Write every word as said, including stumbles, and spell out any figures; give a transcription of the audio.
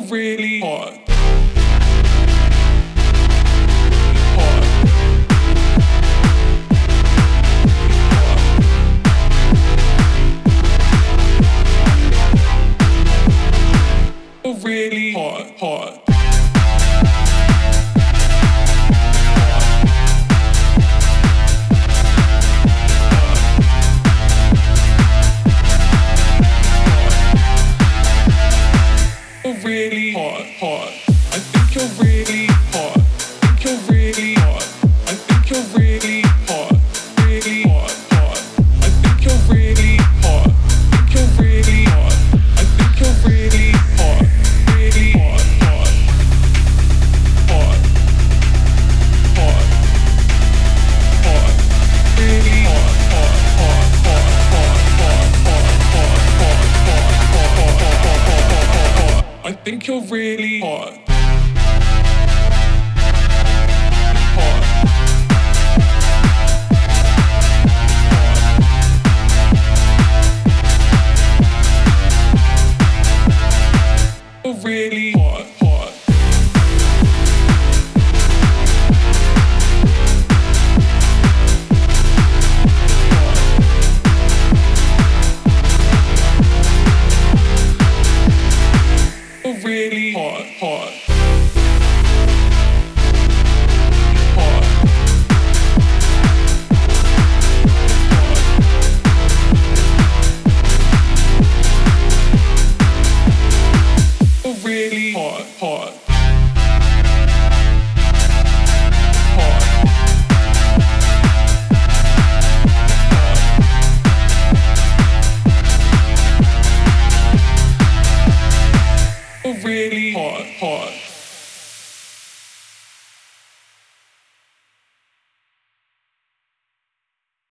really hard. Really hard, hard. Really hard, hard. I think you're really hard. I think you're really hard. I think you're really hard. Really hard, hard. I think you're really hard. I think you're really hard. I think you're really hard. Really hard, hard. Hard. Hard. Hard. Really hard, hard, hard, hard, hard, hard, hard, hard, hard, hard, hard, hard. I think you're really hard. Hard. You're really hard, hard. You're really hard, hard.